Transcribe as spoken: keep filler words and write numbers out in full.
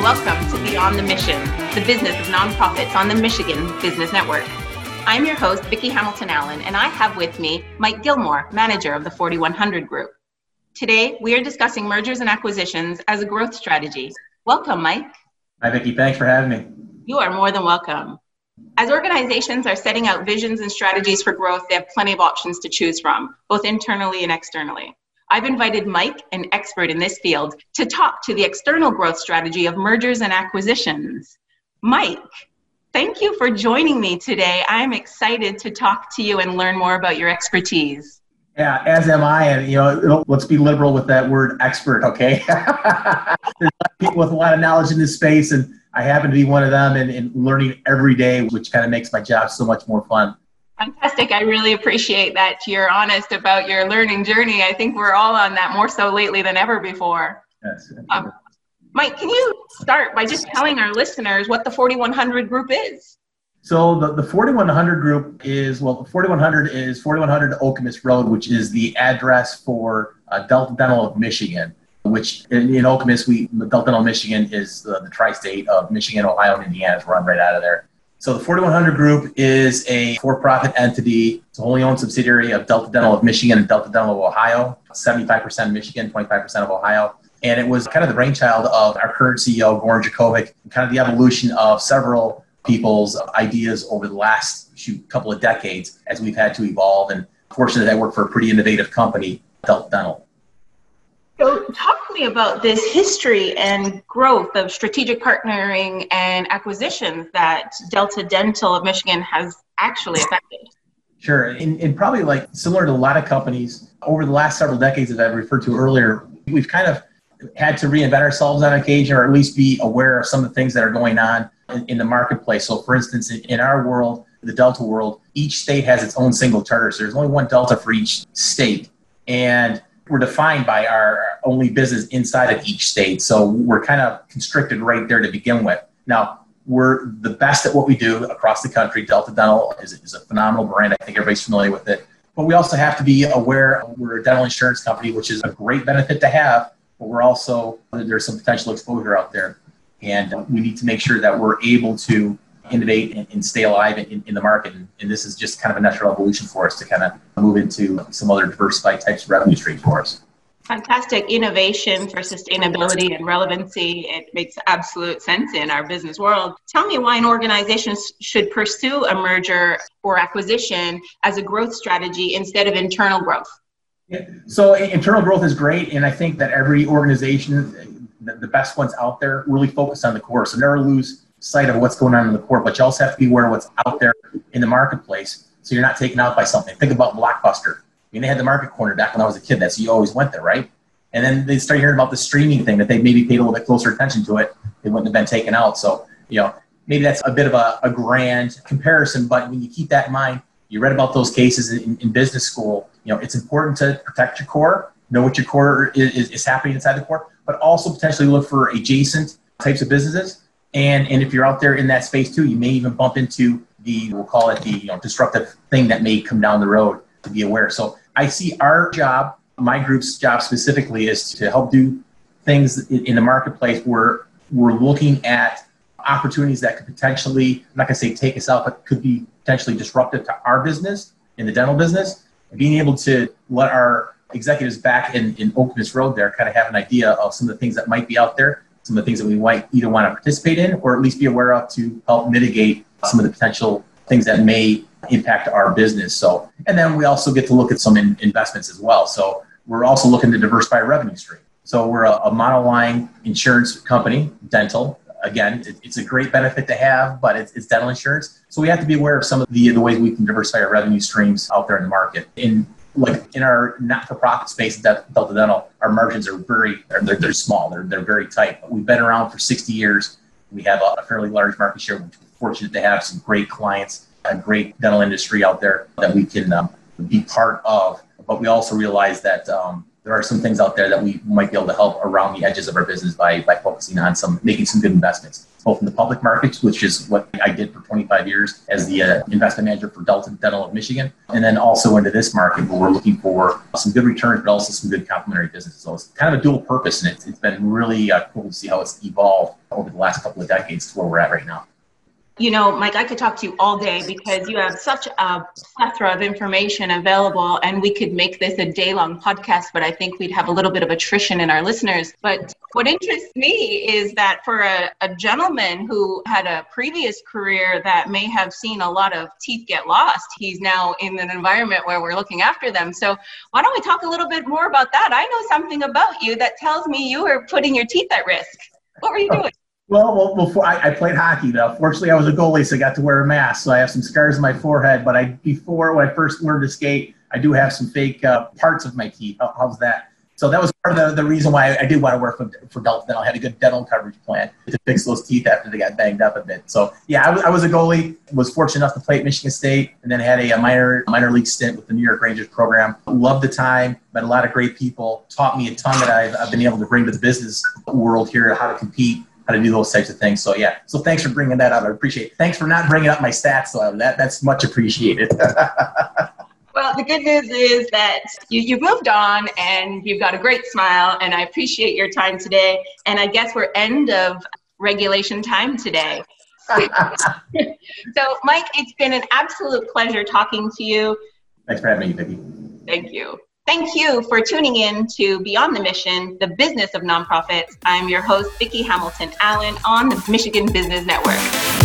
welcome to Beyond the Mission, the business of nonprofits on the Michigan Business Network. I'm your host, Vicki Hamilton Allen, and I have with me Mike Gilmore, manager of the forty-one hundred Group. Today, we are discussing mergers and acquisitions as a growth strategy. Welcome, Mike. Hi, Vicki. Thanks for having me. You are more than welcome. As organizations are setting out visions and strategies for growth, they have plenty of options to choose from, both internally and externally. I've invited Mike, an expert in this field, to talk to the external growth strategy of mergers and acquisitions. Mike, thank you for joining me today. I'm excited to talk to you and learn more about your expertise. Yeah, as am I. And, you know, let's be liberal with that word expert, okay? There's a lot of people with a lot of knowledge in this space, and I happen to be one of them and, and learning every day, which kind of makes my job so much more fun. Fantastic. I really appreciate that you're honest about your learning journey. I think we're all on that more so lately than ever before. Yes. Um, Mike, can you start by just telling our listeners what the forty-one hundred Group is? So the, the forty-one hundred Group is, well, forty-one hundred is forty-one hundred Okemos Road, which is the address for uh, Delta Dental of Michigan, which in, in Okemos, we, Delta Dental of Michigan is the, the tri-state of Michigan, Ohio, and Indiana. It's run right out of there. So the forty-one hundred Group is a for-profit entity. It's a wholly owned subsidiary of Delta Dental of Michigan and Delta Dental of Ohio, seventy-five percent Michigan, twenty-five percent of Ohio. And it was kind of the brainchild of our current C E O, Goran Jakovic, and kind of the evolution of several people's ideas over the last shoot, couple of decades as we've had to evolve. And fortunately, I work for a pretty innovative company, Delta Dental. So talk to me about this history and growth of strategic partnering and acquisitions that Delta Dental of Michigan has actually affected. Sure. And, and probably like similar to a lot of companies over the last several decades that I referred to earlier, we've kind of had to reinvent ourselves on occasion, or at least be aware of some of the things that are going on in, in the marketplace. So for instance, in, in our world, the Delta world, each state has its own single charter. So there's only one Delta for each state. And we're defined by our only business inside of each state. So we're kind of constricted right there to begin with. Now, we're the best at what we do across the country. Delta Dental is, is a phenomenal brand. I think everybody's familiar with it. But we also have to be aware we're a dental insurance company, which is a great benefit to have, but we're also, there's some potential exposure out there. And we need to make sure that we're able to innovate and, and stay alive in, in the market. And, and this is just kind of a natural evolution for us to kind of move into some other diversified types of revenue streams for us. Fantastic innovation for sustainability and relevancy. It makes absolute sense in our business world. Tell me why an organization should pursue a merger or acquisition as a growth strategy instead of internal growth. Yeah. So internal growth is great. And I think that every organization, the best ones out there, really focus on the core. So never lose sight of what's going on in the core, but you also have to be aware of what's out there in the marketplace so you're not taken out by something. Think about Blockbuster. I mean, they had the market corner back when I was a kid. That's, you always went there, right? And then they started hearing about the streaming thing that they maybe paid a little bit closer attention to it. They wouldn't have been taken out. So, you know, maybe that's a bit of a, a grand comparison, but when you keep that in mind, you read about those cases in, in business school, you know, it's important to protect your core, know what your core is, is happening inside the core, but also potentially look for adjacent types of businesses. And and if you're out there in that space too, you may even bump into the, we'll call it the you know, disruptive thing that may come down the road, to be aware. So I see our job, my group's job specifically, is to help do things in, in the marketplace where we're looking at opportunities that could potentially, I'm not going to say take us out, but could be potentially disruptive to our business, in the dental business, and being able to let our executives back in, in Okemos Road there kind of have an idea of some of the things that might be out there, some of the things that we might either want to participate in or at least be aware of to help mitigate some of the potential things that may impact our business. So, and then we also get to look at some in, investments as well. So we're also looking to diversify our revenue stream. So we're a, a monoline insurance company, dental. Again, it, it's a great benefit to have, but it's, it's dental insurance. So we have to be aware of some of the, the ways we can diversify our revenue streams out there in the market. In like in our not-for-profit space at Delta Dental, our margins are very, they're, they're small, they're, they're very tight. But we've been around for sixty years. We have a, a fairly large market share. We're fortunate to have some great clients, a great dental industry out there that we can um, be part of. But we also realize that um, there are some things out there that we might be able to help around the edges of our business by by focusing on some, making some good investments, both in the public markets, which is what I did for twenty-five years as the uh, investment manager for Delta Dental of Michigan, and then also into this market where we're looking for some good returns, but also some good complementary businesses. So it's kind of a dual purpose, and it's, it's been really uh, cool to see how it's evolved over the last couple of decades to where we're at right now. You know, Mike, I could talk to you all day because you have such a plethora of information available, and we could make this a day-long podcast, but I think we'd have a little bit of attrition in our listeners. But what interests me is that for a, a gentleman who had a previous career that may have seen a lot of teeth get lost, he's now in an environment where we're looking after them. So why don't we talk a little bit more about that? I know something about you that tells me you were putting your teeth at risk. What were you doing? Well, well before I, I played hockey, though. Fortunately, I was a goalie, so I got to wear a mask. So I have some scars on my forehead. But I, before when I first learned to skate, I do have some fake uh, parts of my teeth. How, how's that? So that was part of the, the reason why I did want to work for, for Delta Dental. I had a good dental coverage plan to fix those teeth after they got banged up a bit. So yeah, I was, I was a goalie. Was fortunate enough to play at Michigan State, and then had a, a minor minor league stint with the New York Rangers program. Loved the time. Met a lot of great people. Taught me a ton that I've, I've been able to bring to the business world here, how to compete, how to do those types of things. So yeah, so thanks for bringing that up. I appreciate it. Thanks for not bringing up my stats, though. That, that's much appreciated. Well, the good news is that you, you've moved on and you've got a great smile, and I appreciate your time today. And I guess we're end of regulation time today. So Mike, it's been an absolute pleasure talking to you. Thanks for having me, Vicki. Thank you. Thank you for tuning in to Beyond the Mission, the business of nonprofits. I'm your host, Vicki Hamilton Allen on the Michigan Business Network.